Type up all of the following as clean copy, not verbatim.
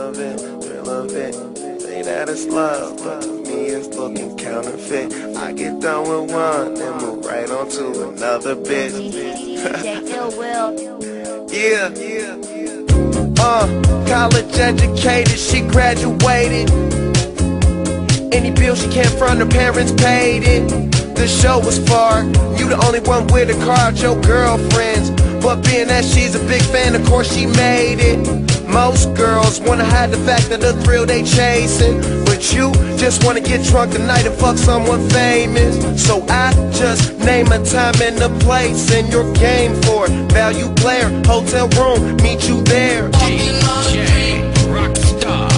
thrill of it. Say that it's love, but to me it's looking counterfeit. I get done with one, then move right on to another bitch. Yeah. College educated, she graduated. Any bill she can't front, her parents paid it. The show was far, you the only one with a car, your girlfriends. But being that she's a big fan, of course she made it. Most girls wanna hide the fact that the thrill they chasing, but you just wanna get drunk tonight and fuck someone famous. So I just name a time and a place, and you're game for it. Value player, hotel room, meet you there. DJ Rockstar.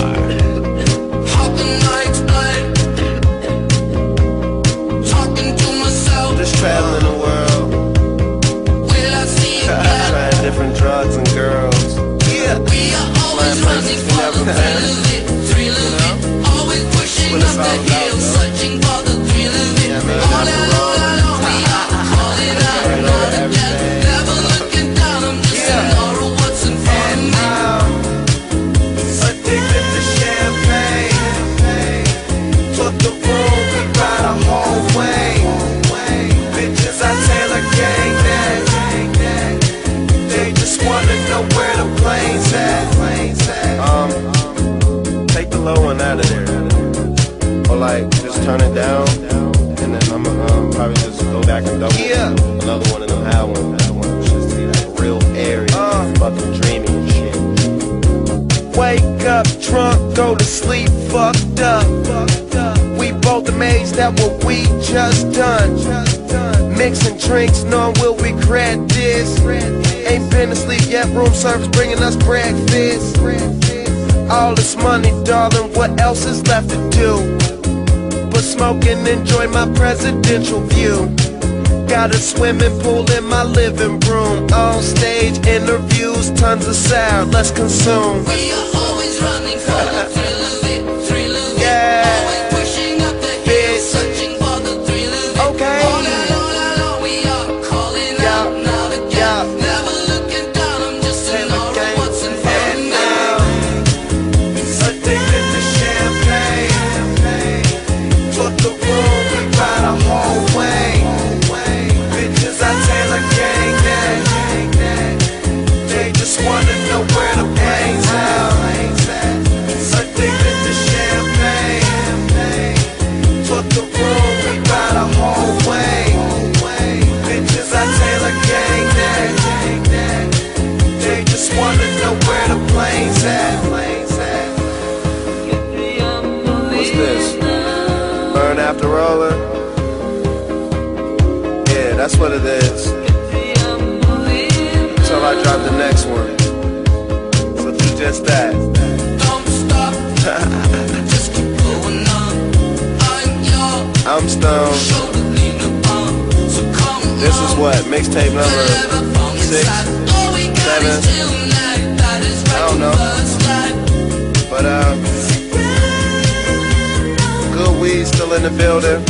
Talking to myself. Just traveling the world. Will I see you back? Trying different drugs and girls. Yeah. We are always running for the thrill of it, thrill of it. Always pushing up the hill, searching for the thrill of it. All alone, we are calling out another death. Never looking down, I'm just an aura, what's in front of me. Addicted to champagne. Took the room, we ride a whole way. Bitches, I Taylor gang that. They just wanna know where the plane's at. Take the low one out of there. Or like, just turn it down. And then I'ma probably just go back and double another one of them high ones. Just see like real airy, fucking dreamy and shit. Wake up drunk, go to sleep fucked up. We both amazed at what we just done. Mixing drinks, knowing we'll regret this. Ain't been asleep yet, room service bringing us breakfast. All this money, darling, what else is left to do? But smoke and enjoy my presidential view. Got a swimming pool in my living room. On stage interviews, tons of sound, let's consume. We are always running for the thrill of it, thrill of it. Yeah. Always pushing up the hill, searching for the thrill of it. Okay. All alone, we are calling out another death. Never looking down, I'm just an aura, what's in front of me. Addicted to champagne. Took the room, we ride a whole way. Bitches, I Taylor gang that. They just wanna know where the plane's at. Addicted to champagne. Took the room, we ride a whole way. Bitches, I Taylor gang that. They just wanna know where the plane's at. What's this? Burn after roller? Yeah, that's what it is. Until I drop the next one. So do just that. Don't stop, just keep going on. I'm stoned. Shoulder leaning on, so come This on. is what? Mixtape number 6, 7? I don't know. But good weed still in the building.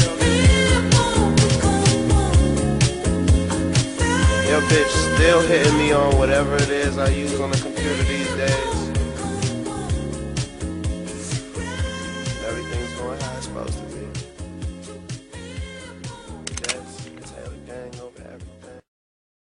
Your bitch still hitting me on whatever it is I use on the computer these days. Everything's going how it's supposed to.